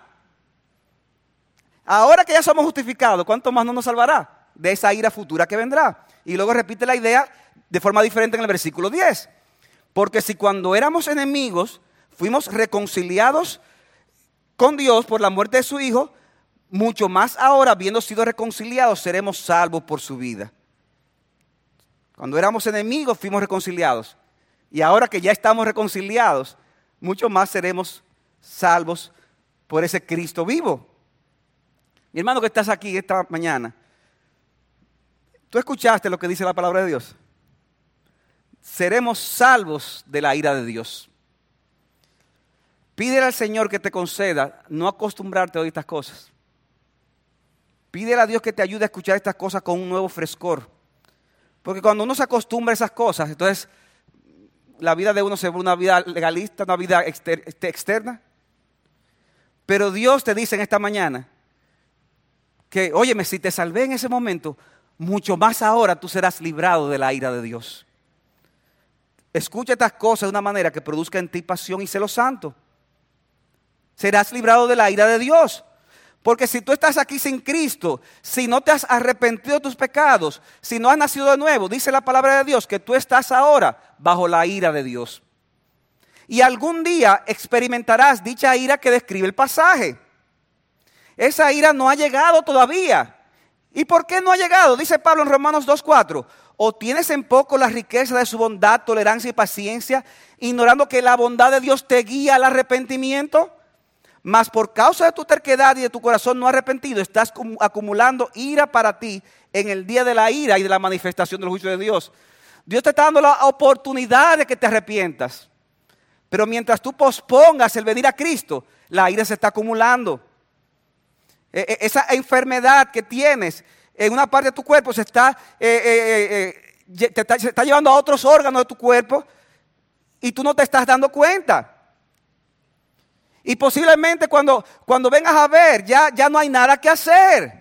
ahora que ya somos justificados, ¿cuánto más no nos salvará de esa ira futura que vendrá? Y luego repite la idea de forma diferente en el versículo 10. Porque si cuando éramos enemigos fuimos reconciliados con Dios por la muerte de su Hijo, mucho más ahora, habiendo sido reconciliados, seremos salvos por su vida. Cuando éramos enemigos fuimos reconciliados. Y ahora que ya estamos reconciliados, mucho más seremos salvos por ese Cristo vivo. Mi hermano que estás aquí esta mañana, ¿tú escuchaste lo que dice la palabra de Dios? Seremos salvos de la ira de Dios. Pídele al Señor que te conceda no acostumbrarte a oír estas cosas. Pídele a Dios que te ayude a escuchar estas cosas con un nuevo frescor. Porque cuando uno se acostumbra a esas cosas, entonces la vida de uno se vuelve una vida legalista, una vida externa. Pero Dios te dice en esta mañana que, óyeme, si te salvé en ese momento, mucho más ahora tú serás librado de la ira de Dios. Escucha estas cosas de una manera que produzca en ti pasión y celo santo. Serás librado de la ira de Dios. Porque si tú estás aquí sin Cristo, si no te has arrepentido de tus pecados, si no has nacido de nuevo, dice la palabra de Dios que tú estás ahora bajo la ira de Dios. Y algún día experimentarás dicha ira que describe el pasaje. Esa ira no ha llegado todavía. ¿Y por qué no ha llegado? Dice Pablo en Romanos 2:4. ¿O tienes en poco la riqueza de su bondad, tolerancia y paciencia, ignorando que la bondad de Dios te guía al arrepentimiento? Mas por causa de tu terquedad y de tu corazón no arrepentido, estás acumulando ira para ti en el día de la ira y de la manifestación del juicio de Dios. Dios te está dando la oportunidad de que te arrepientas. Pero mientras tú pospongas el venir a Cristo, la ira se está acumulando. Esa enfermedad que tienes en una parte de tu cuerpo se está llevando a otros órganos de tu cuerpo y tú no te estás dando cuenta. Y posiblemente cuando vengas a ver, ya no hay nada que hacer.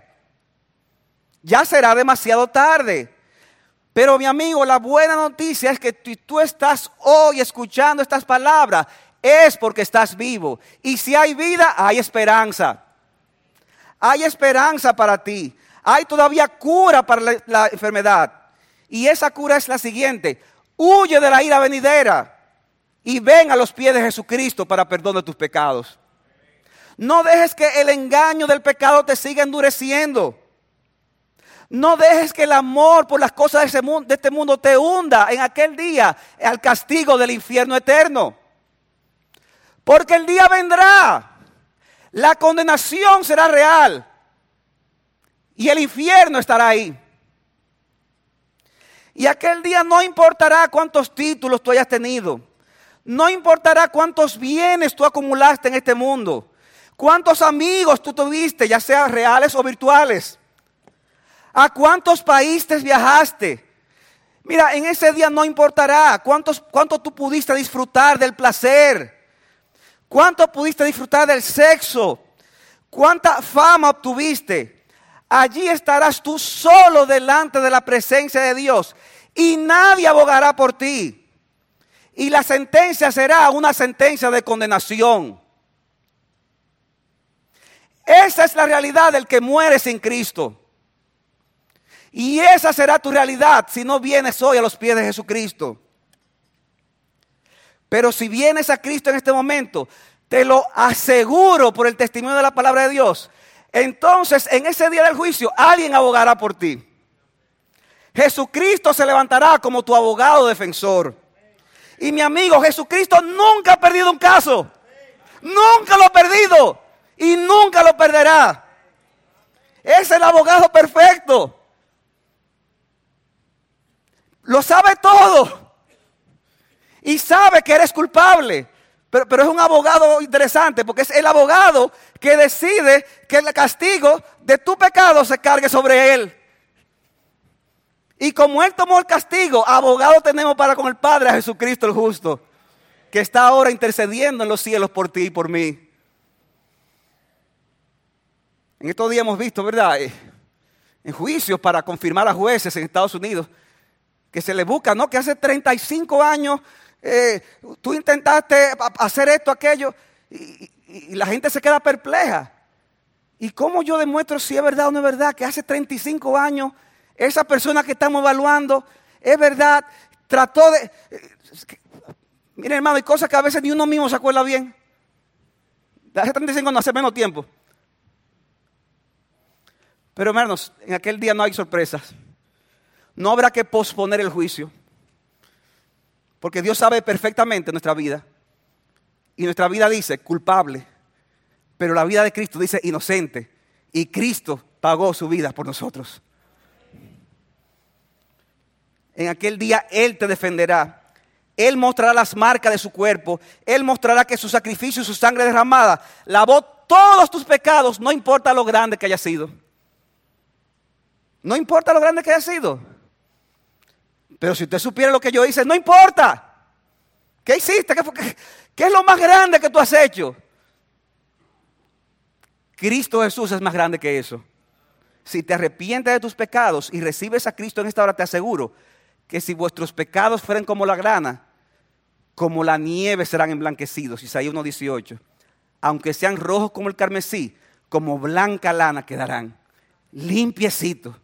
Ya será demasiado tarde. Pero mi amigo, la buena noticia es que si tú estás hoy escuchando estas palabras, es porque estás vivo. Y si hay vida, hay esperanza. Hay esperanza para ti. Hay todavía cura para la enfermedad. Y esa cura es la siguiente: huye de la ira venidera y ven a los pies de Jesucristo para perdón de tus pecados. No dejes que el engaño del pecado te siga endureciendo. No dejes que el amor por las cosas de este mundo te hunda en aquel día al castigo del infierno eterno. Porque el día vendrá, la condenación será real y el infierno estará ahí. Y aquel día no importará cuántos títulos tú hayas tenido, no importará cuántos bienes tú acumulaste en este mundo, cuántos amigos tú tuviste, ya sean reales o virtuales, a cuántos países viajaste. Mira, en ese día no importará cuánto tú pudiste disfrutar del placer, cuánto pudiste disfrutar del sexo, cuánta fama obtuviste. Allí estarás tú solo delante de la presencia de Dios y nadie abogará por ti. Y la sentencia será una sentencia de condenación. Esa es la realidad del que muere sin Cristo. Y esa será tu realidad si no vienes hoy a los pies de Jesucristo. Pero si vienes a Cristo en este momento, te lo aseguro por el testimonio de la palabra de Dios, entonces en ese día del juicio alguien abogará por ti. Jesucristo se levantará como tu abogado defensor. Y mi amigo, Jesucristo nunca ha perdido un caso. Nunca lo ha perdido y nunca lo perderá. Es el abogado perfecto. Lo sabe todo. Y sabe que eres culpable. Pero es un abogado interesante porque es el abogado que decide que el castigo de tu pecado se cargue sobre él. Y como él tomó el castigo, abogado tenemos para con el Padre, a Jesucristo el justo, que está ahora intercediendo en los cielos por ti y por mí. En estos días hemos visto, ¿verdad? En juicios para confirmar a jueces en Estados Unidos, que se le busca, ¿no? Que hace 35 años tú intentaste hacer esto, aquello, y la gente se queda perpleja. ¿Y cómo yo demuestro si es verdad o no es verdad que hace 35 años esa persona que estamos evaluando es verdad? Trató de... Miren, hermano, hay cosas que a veces ni uno mismo se acuerda bien. De hace 35 años, hace menos tiempo. Pero hermanos, en aquel día no hay sorpresas. No habrá que posponer el juicio. Porque Dios sabe perfectamente nuestra vida. Y nuestra vida dice culpable. Pero la vida de Cristo dice inocente. Y Cristo pagó su vida por nosotros. En aquel día Él te defenderá. Él mostrará las marcas de su cuerpo. Él mostrará que su sacrificio y su sangre derramada lavó todos tus pecados. No importa lo grande que haya sido. No importa lo grande que haya sido. Pero si usted supiera lo que yo hice, no importa. ¿Qué hiciste? ¿Qué es lo más grande que tú has hecho? Cristo Jesús es más grande que eso. Si te arrepientes de tus pecados y recibes a Cristo en esta hora, te aseguro que si vuestros pecados fueran como la grana, como la nieve serán emblanquecidos. Isaías 1:18. Aunque sean rojos como el carmesí, como blanca lana quedarán. Limpiecitos.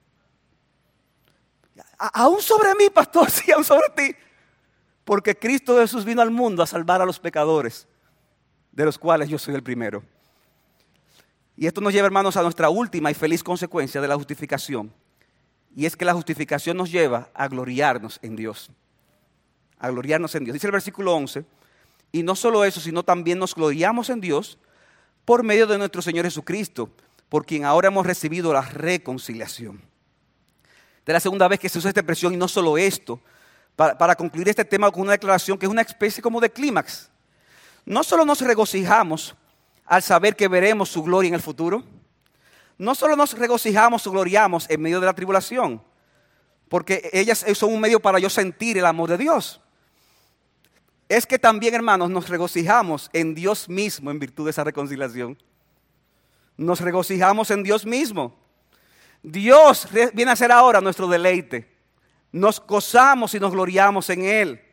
Aún sobre mí, pastor, sí, aún sobre ti. Porque Cristo Jesús vino al mundo a salvar a los pecadores, de los cuales yo soy el primero. Y esto nos lleva, hermanos, a nuestra última y feliz consecuencia de la justificación. Y es que la justificación nos lleva a gloriarnos en Dios. A gloriarnos en Dios. Dice el versículo 11, y no solo eso, sino también nos gloriamos en Dios por medio de nuestro Señor Jesucristo, por quien ahora hemos recibido la reconciliación. De la segunda vez que se usa esta expresión, y no solo esto, para concluir este tema con una declaración que es una especie como de clímax. No solo nos regocijamos al saber que veremos su gloria en el futuro, no solo nos regocijamos o gloriamos en medio de la tribulación, porque ellas son un medio para yo sentir el amor de Dios. Es que también, hermanos, nos regocijamos en Dios mismo en virtud de esa reconciliación. Nos regocijamos en Dios mismo. Dios viene a ser ahora nuestro deleite. Nos gozamos y nos gloriamos en Él.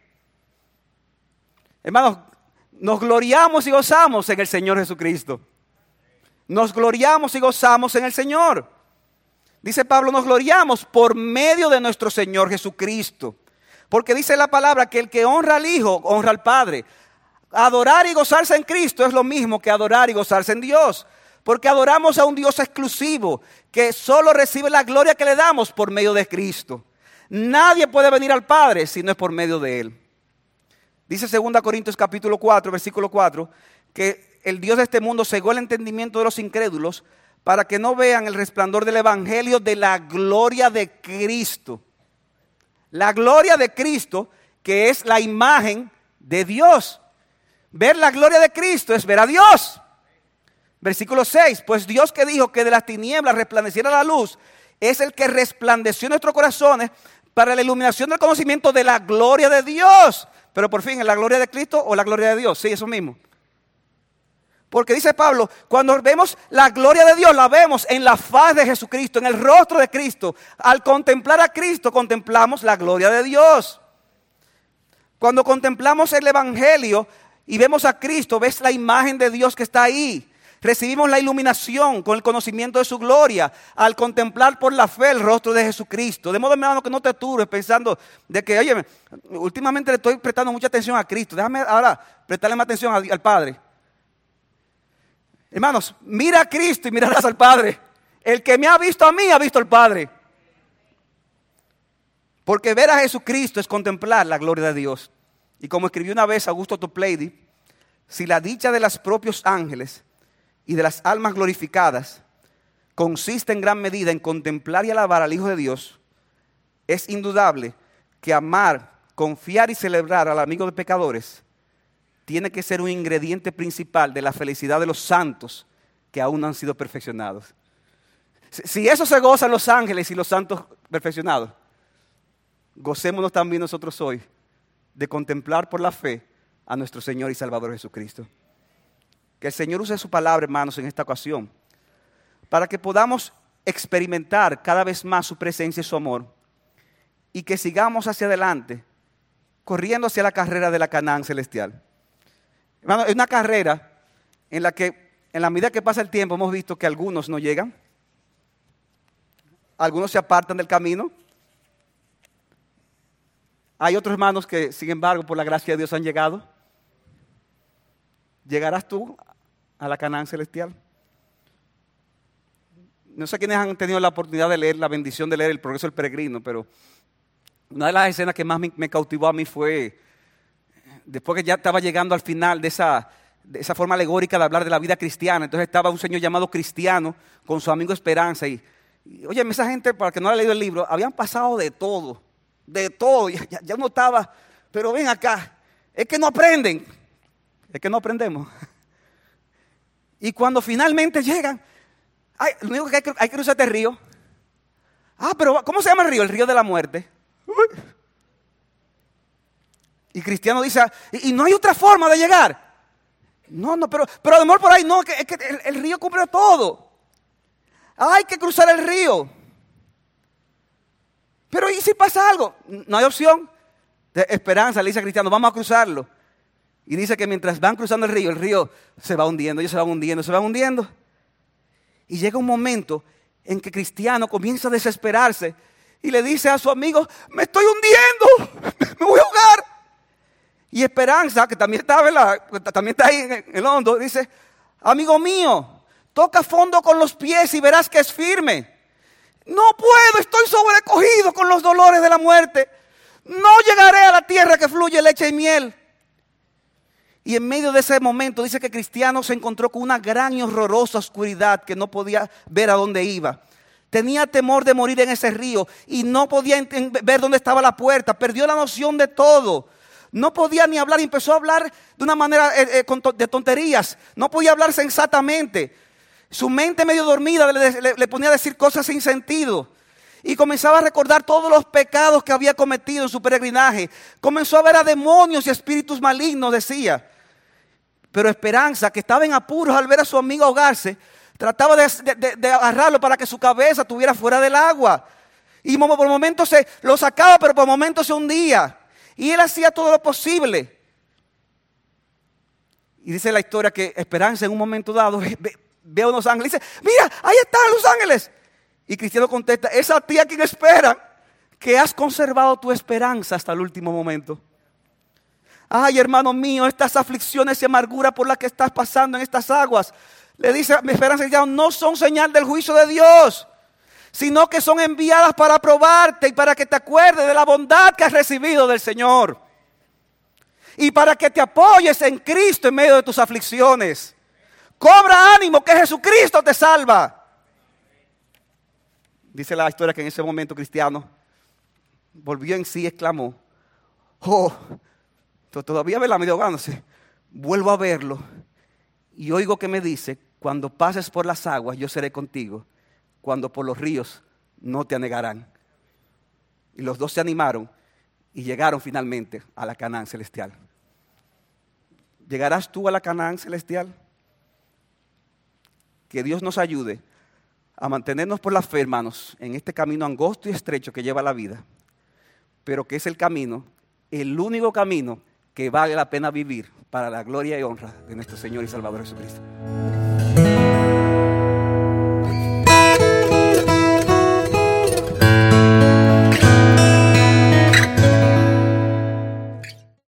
Hermanos, nos gloriamos y gozamos en el Señor Jesucristo. Nos gloriamos y gozamos en el Señor. Dice Pablo, nos gloriamos por medio de nuestro Señor Jesucristo. Porque dice la palabra que el que honra al Hijo, honra al Padre. Adorar y gozarse en Cristo es lo mismo que adorar y gozarse en Dios. Porque adoramos a un Dios exclusivo que solo recibe la gloria que le damos por medio de Cristo. Nadie puede venir al Padre si no es por medio de Él. Dice 2 Corintios capítulo 4, versículo 4, que el Dios de este mundo cegó el entendimiento de los incrédulos para que no vean el resplandor del evangelio de la gloria de Cristo. La gloria de Cristo, que es la imagen de Dios. Ver la gloria de Cristo es ver a Dios. Versículo 6, pues Dios que dijo que de las tinieblas resplandeciera la luz, es el que resplandeció en nuestros corazones para la iluminación del conocimiento de la gloria de Dios. Pero por fin, ¿es la gloria de Cristo o la gloria de Dios? Sí, eso mismo. Porque dice Pablo, cuando vemos la gloria de Dios, la vemos en la faz de Jesucristo, en el rostro de Cristo. Al contemplar a Cristo, contemplamos la gloria de Dios. Cuando contemplamos el evangelio y vemos a Cristo, ves la imagen de Dios que está ahí. Recibimos la iluminación con el conocimiento de su gloria al contemplar por la fe el rostro de Jesucristo. De modo, hermano, que no te turbes pensando de que, oye, últimamente le estoy prestando mucha atención a Cristo. Déjame ahora prestarle más atención al Padre. Hermanos, mira a Cristo y mirarás al Padre. El que me ha visto a mí, ha visto al Padre. Porque ver a Jesucristo es contemplar la gloria de Dios. Y como escribió una vez Augusto Toplady, si la dicha de los propios ángeles y de las almas glorificadas consiste en gran medida en contemplar y alabar al Hijo de Dios, es indudable que amar, confiar y celebrar al amigo de pecadores tiene que ser un ingrediente principal de la felicidad de los santos que aún no han sido perfeccionados. Si eso se gozan los ángeles y los santos perfeccionados, gocémonos también nosotros hoy de contemplar por la fe a nuestro Señor y Salvador Jesucristo. Que el Señor use su palabra, hermanos, en esta ocasión, para que podamos experimentar cada vez más su presencia y su amor, y que sigamos hacia adelante, corriendo hacia la carrera de la Canaán celestial. Hermano, es una carrera en la que, en la medida que pasa el tiempo, hemos visto que algunos no llegan, algunos se apartan del camino. Hay otros hermanos que, sin embargo, por la gracia de Dios han llegado. ¿Llegarás tú a la Canaán celestial? No sé quiénes han tenido la oportunidad de leer, la bendición de leer El progreso del peregrino, pero una de las escenas que más me cautivó a mí fue, después que ya estaba llegando al final de esa forma alegórica de hablar de la vida cristiana. Entonces estaba un señor llamado Cristiano con su amigo Esperanza. Y oye, esa gente, para que no haya leído el libro, habían pasado de todo. Ya uno estaba, pero ven acá, es que no aprenden. Es que no aprendemos. Y cuando finalmente llegan, lo único que hay que cruzar este río. Pero ¿cómo se llama el río? El río de la muerte. Y Cristiano dice, ¿y no hay otra forma de llegar? No, pero a lo mejor por ahí no, es que el río cubre todo. Hay que cruzar el río. Pero ¿y si pasa algo? No hay opción. De Esperanza le dice a Cristiano, vamos a cruzarlo. Y dice que mientras van cruzando el río se va hundiendo, ellos se van hundiendo. Y llega un momento en que Cristiano comienza a desesperarse y le dice a su amigo, me estoy hundiendo, me voy a ahogar. Y Esperanza, que también está ahí en el hondo, dice, amigo mío, toca fondo con los pies y verás que es firme. No puedo, estoy sobrecogido con los dolores de la muerte. No llegaré a la tierra que fluye leche y miel. Y en medio de ese momento dice que Cristiano se encontró con una gran y horrorosa oscuridad que no podía ver a dónde iba. Tenía temor de morir en ese río y no podía ver dónde estaba la puerta. Perdió la noción de todo. No podía ni hablar y empezó a hablar de una manera de tonterías. No podía hablar sensatamente. Su mente medio dormida le ponía a decir cosas sin sentido. Y comenzaba a recordar todos los pecados que había cometido en su peregrinaje. Comenzó a ver a demonios y espíritus malignos, decía. Pero Esperanza, que estaba en apuros al ver a su amigo ahogarse, trataba de agarrarlo para que su cabeza estuviera fuera del agua. Y por momentos lo sacaba, pero por momentos se hundía. Y él hacía todo lo posible. Y dice la historia que Esperanza en un momento dado ve a unos ángeles y dice, mira, ahí están los ángeles. Y Cristiano contesta, es a ti a quien esperan, que has conservado tu esperanza hasta el último momento. Ay, hermano mío, estas aflicciones y amargura por las que estás pasando en estas aguas, le dice mi esperanza, no son señal del juicio de Dios, sino que son enviadas para probarte y para que te acuerdes de la bondad que has recibido del Señor. Y para que te apoyes en Cristo en medio de tus aflicciones. Cobra ánimo, que Jesucristo te salva. Dice la historia que en ese momento Cristiano volvió en sí y exclamó, oh, todavía ve la medio ahogándose. Vuelvo a verlo y oigo que me dice, cuando pases por las aguas yo seré contigo, cuando por los ríos no te anegarán. Y los dos se animaron y llegaron finalmente a la Canaán celestial. ¿Llegarás tú a la Canaán celestial? Que Dios nos ayude a mantenernos por la fe, hermanos, en este camino angosto y estrecho que lleva la vida, pero que es el camino, el único camino que vale la pena vivir para la gloria y honra de nuestro Señor y Salvador Jesucristo.